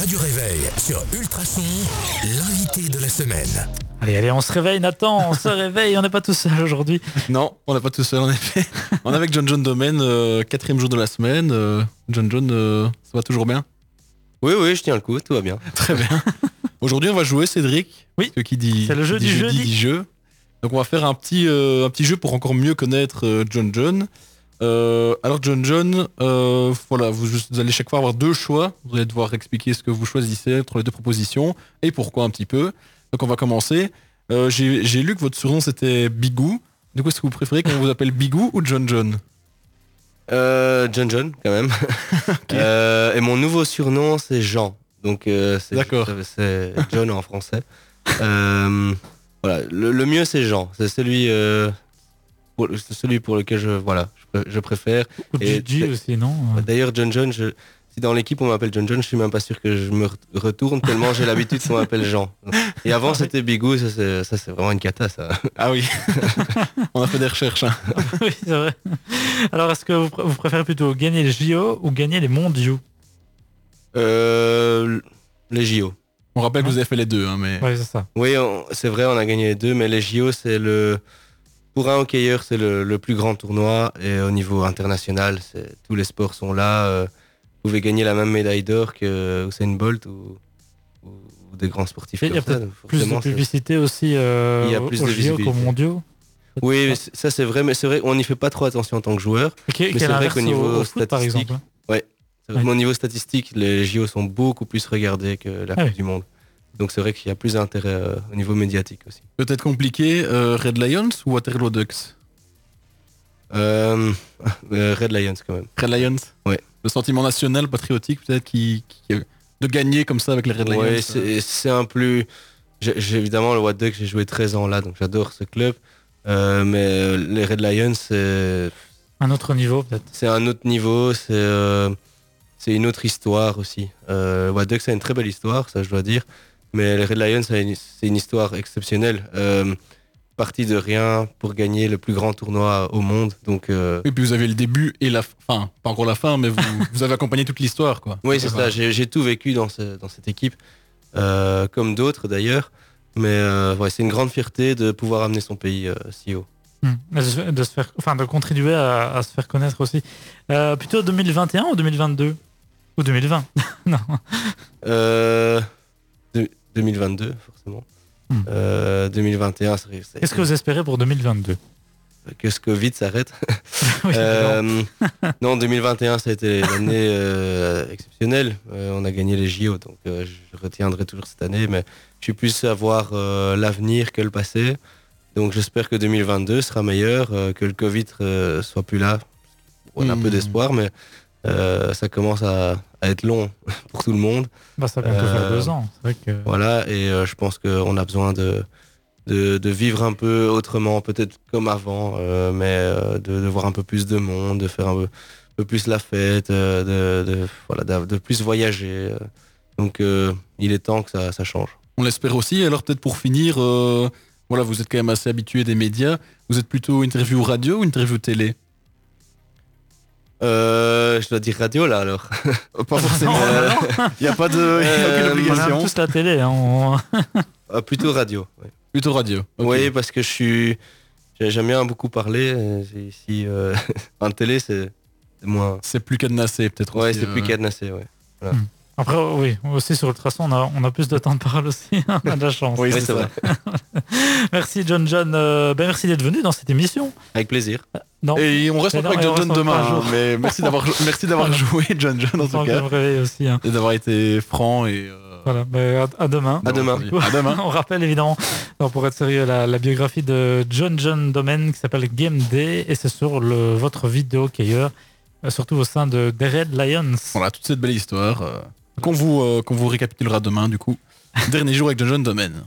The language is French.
du réveil sur Ultrason, l'invité de la semaine. Allez, on se réveille Nathan, on se réveille, on n'est pas tout seul aujourd'hui. Non, on n'est pas tout seul en effet. On est avec John Domaine, 4e jour de la semaine. John, ça va toujours bien? Oui, je tiens le coup, tout va bien. Très bien. Aujourd'hui, on va jouer, Cédric. Oui, ce qui dit, c'est le jeu du jeudi. Dit jeu. Donc on va faire un petit jeu pour encore mieux connaître John. Alors John, voilà, vous allez chaque fois avoir 2 choix. Vous allez devoir expliquer ce que vous choisissez entre les 2 propositions et pourquoi un petit peu. Donc on va commencer. J'ai lu que votre surnom c'était Bigou. Du coup, est-ce que vous préférez qu'on vous appelle Bigou ou John? John, quand même. Okay. Et mon nouveau surnom, c'est Jean. Donc, c'est John en français. Voilà, le mieux, c'est Jean. C'est celui pour lequel je préfère. Ou Gigi aussi, non? D'ailleurs, John, si dans l'équipe on m'appelle John, je suis même pas sûr que je me retourne tellement j'ai l'habitude qu'on m'appelle Jean. Et avant, c'était Bigou, ça c'est vraiment une cata, ça. Ah oui, on a fait des recherches. Hein. Oui, c'est vrai. Alors, est-ce que vous préférez plutôt gagner les JO ou gagner les mondiaux? Les JO. On rappelle que vous avez fait les 2, hein, mais... Oui, c'est ça. Oui, c'est vrai, on a gagné les 2, mais les JO, c'est pour un hockeyeur, c'est le plus grand tournoi, et au niveau international, tous les sports sont là. Vous pouvez gagner la même médaille d'or que Usain Bolt ou des grands sportifs. Il y a peut-être plus de publicité aussi il y a plus aux de JO qu'aux mondiaux. Oui, ça c'est vrai, mais c'est vrai, on n'y fait pas trop attention en tant que joueur. Mais c'est vrai qu'au niveau statistique, par exemple. Au niveau statistique, les JO sont beaucoup plus regardés que la Coupe du Monde. Donc c'est vrai qu'il y a plus d'intérêt au niveau médiatique aussi. Peut-être compliqué, Red Lions ou Waterloo Ducks? Red Lions quand même. Red Lions? Ouais. Le sentiment national, patriotique peut-être de gagner comme ça avec les Red Lions. Ouais, c'est un plus... J'ai évidemment le Wat Ducks, j'ai joué 13 ans là, donc j'adore ce club. Mais les Red Lions, c'est... Un autre niveau peut-être. C'est un autre niveau, c'est une autre histoire aussi. Wat Ducks a une très belle histoire, ça je dois dire. Mais les Red Lions, c'est une histoire exceptionnelle. Parti de rien pour gagner le plus grand tournoi au monde. Donc, Et puis vous avez le début et la fin. Pas encore la fin, mais vous avez accompagné toute l'histoire, quoi. Oui, c'est ça. J'ai tout vécu dans cette équipe, comme d'autres d'ailleurs. Mais c'est une grande fierté de pouvoir amener son pays si haut. De contribuer à se faire connaître aussi. Plutôt 2021 ou 2022 ou 2020? Non. 2022, forcément. 2021, c'est... Qu'est-ce que vous espérez pour 2022? Que ce Covid s'arrête. Oui, non, 2021, ça a été l'année exceptionnelle. On a gagné les JO, donc je retiendrai toujours cette année. Mais je suis plus à voir l'avenir que le passé. Donc j'espère que 2022 sera meilleur, que le Covid soit plus là. On a un peu d'espoir, mais ça commence à être long pour tout le monde. Ça va bientôt faire 2 ans. C'est vrai que... Voilà, et je pense qu'on a besoin de vivre un peu autrement, peut-être comme avant, mais de voir un peu plus de monde, de faire un peu plus la fête, de plus voyager. Donc il est temps que ça change. On l'espère aussi. Alors peut-être pour finir, vous êtes quand même assez habitué des médias. Vous êtes plutôt interview radio ou interview télé? Je dois dire radio là alors. Pas forcément. Il n'y a pas aucune obligation. On aime tous la télé. Plutôt radio. Ouais. Plutôt radio. Okay. Oui, parce que j'aime bien beaucoup parler. Ici, en télé, c'est moins. C'est plus cadenassé peut-être. Ouais, aussi, c'est plus cadenassé. Ouais. Voilà. Après, oui, aussi sur Ultrason, on a plus de temps de parole aussi. On a de la chance. Oui, c'est vrai. Merci John. Merci d'être venu dans cette émission. Avec plaisir. Non. Et on reste pas avec John demain. Mais merci d'avoir joué John en tout cas. Aussi, hein. Et d'avoir été franc et. Voilà, à demain. À demain. À demain. On rappelle évidemment, pour être sérieux, la biographie de John Domaine qui s'appelle Game Day et c'est sur votre vidéo hockeyeur, surtout au sein des Red Lions. Voilà, toute cette belle histoire qu'on vous récapitulera demain du coup. Dernier jour avec John Domaine.